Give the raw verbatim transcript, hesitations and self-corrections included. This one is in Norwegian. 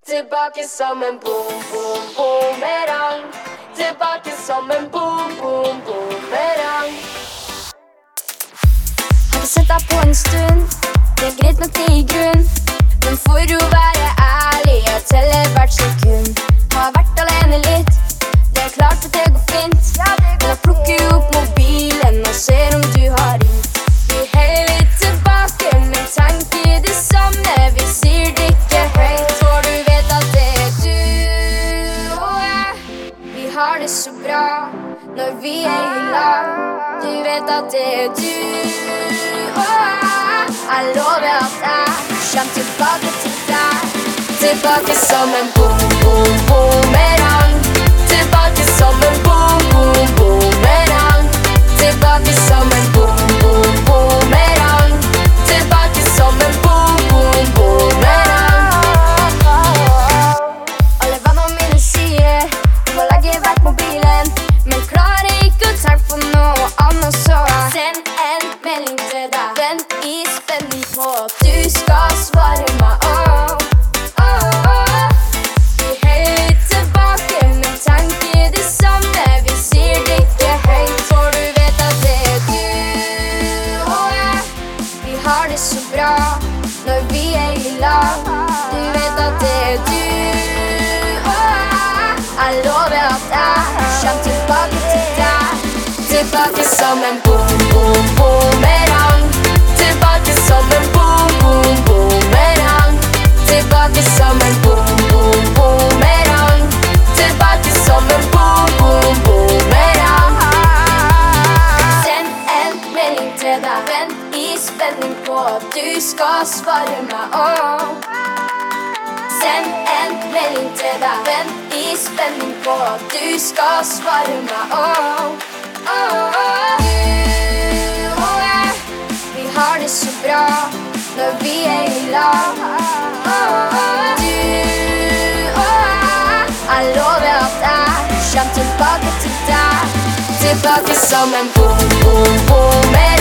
Tilbake som en boom, boom, boomerang. Tilbake som en boom, boom, boomerang. Hadde sett deg på en stund, det er greit nok det i grunn. Men for å være ærlig, jeg teller hvert sekund. Har vært alene litt, det er klart at det går fint. Men jeg plukker opp mobilen og ser om du har ringt. Vi heier litt tilbake, men tenker det samme. Vi sier det ikke høyt, for du vet at det er du og jeg. Vi har det så bra når vi er i lag. Du vet at det er du og jeg. Jeg lover at jeg kommer tilbake til deg. Tilbake som en boom, boom, boomerang. Tilbake som en boom, boom, boomerang. Tilbake som en boom, boom, boomerang. Tilbake som en boom, boom, boomerang. Alle vennene mine sier du må legge vekk mobilen, men klarer ikke å tenke på noe annet, så jeg send en melding til deg. Vent i spenning på at du skal svare meg. Oh, oh, oh. Vi heier litt tilbake, men tenker det samme. Vi sier det ikke høyt, for du vet at det er du og jeg. Vi har det så bra når vi er i lag. Du vet at det er du og jeg. Jeg lover at jeg kommer tilbake til deg. Tilbake som en boom, boom, boomerang. Tilbake som en boom, boom, boomerang. Tilbake som en boom, boom, boomerang. Tilbake som en boom, boom, boomerang. Send en melding til deg. Vent i spenning på at du skal svare meg. Oh. Send en melding til deg. Vent i spenning på at du skal svare meg. Oh. Oh, oh. Du og jeg, vi har det så bra når vi er i lag. Oh, oh. Du og jeg, jeg lover at jeg kommer tilbake til deg. Tilbake som en boom, boom, boomerang.